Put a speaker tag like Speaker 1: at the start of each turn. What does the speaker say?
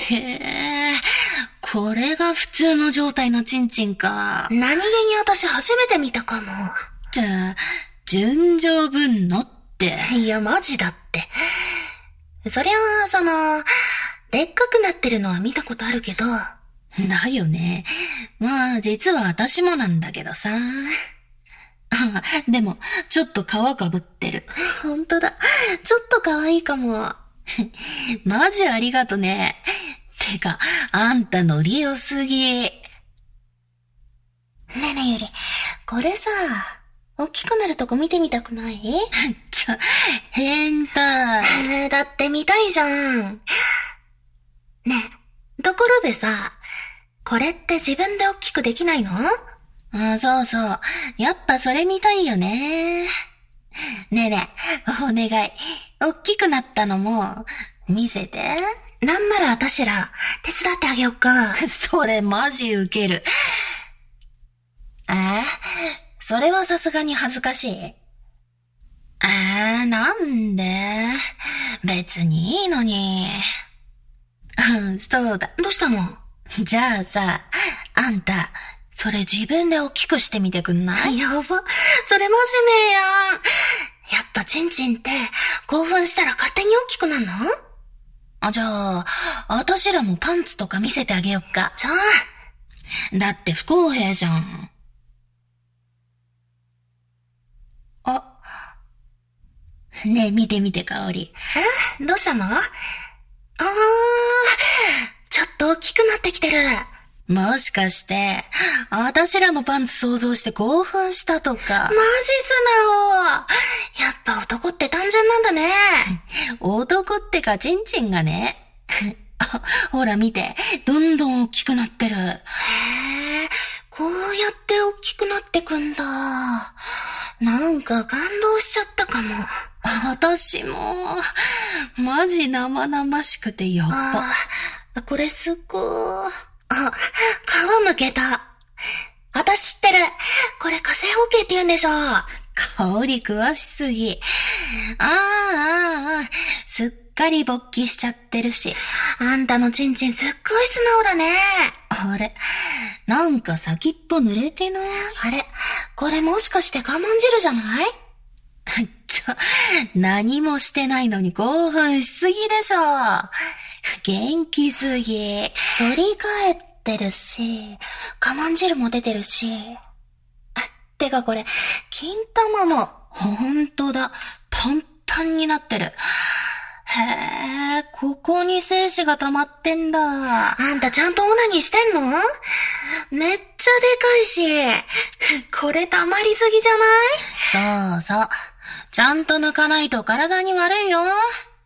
Speaker 1: へえ、これが普通の状態のチンチンか。
Speaker 2: 何気に私初めて見たかも。
Speaker 1: じゃあ、純情分のって。
Speaker 2: いや、マジだって。そりゃあ、でっかくなってるのは見たことあるけど。
Speaker 1: だよね。まあ、実は私もなんだけどさ。でも、ちょっと皮かぶってる。
Speaker 2: ほんとだ。ちょっと可愛いかも。
Speaker 1: マジありがとね。てか、あんたノリ良すぎ。
Speaker 2: ねえねえゆり、これさ、大きくなるとこ見てみたくない？
Speaker 1: 変態。
Speaker 2: だって見たいじゃん。ねえ、ところでさ、これって自分で大きくできないの？
Speaker 1: そうそう。やっぱそれ見たいよね。ねえねえ、お願い。大きくなったのも、見せて。
Speaker 2: なんなら私ら、手伝ってあげよっか。
Speaker 1: それマジウケる。それはさすがに恥ずかしい。なんで？別にいいのに。そうだ。
Speaker 2: どうしたの？
Speaker 1: じゃあさ、あんた、それ自分で大きくしてみてくんない？
Speaker 2: やば。それマジめやん。やっぱチンチンって興奮したら勝手に大きくなるの？
Speaker 1: じゃあ、私らもパンツとか見せてあげよっか。だって不公平じゃん。ねえ、見てみて、香り。
Speaker 2: どうしたの？ちょっと大きくなってきてる。
Speaker 1: もしかして、私らのパンツ想像して興奮したとか。
Speaker 2: マジ素直。やっぱ男って単純なんだね。
Speaker 1: 男ってかチンチンがね。ほら見て、どんどん大きくなってる。
Speaker 2: こうやって大きくなってくんだ。なんか感動しちゃったかも。
Speaker 1: 私も、マジ生々しくてやっ
Speaker 2: ぱ。これすっごー。皮むけた。私知ってる。これ火星包茎って言うんでしょ。
Speaker 1: 香り詳しすぎ。すっかり勃起しちゃってるし。
Speaker 2: あんたのチンチンすっごい素直だね。
Speaker 1: あれ、なんか先っぽ濡れてない？
Speaker 2: あれ、これもしかして我慢汁じゃない？
Speaker 1: 何もしてないのに興奮しすぎでしょ。元気すぎ。
Speaker 2: 反り返ってるし、我慢汁も出てるし。てかこれ、金玉も。
Speaker 1: ほんとだ。パンパンになってる。へえ、ここに精子が溜まってんだ。
Speaker 2: あんたちゃんとオナニーしてんの？めっちゃでかいし。これ溜まりすぎじゃない？
Speaker 1: そうそう。ちゃんと抜かないと体に悪いよ。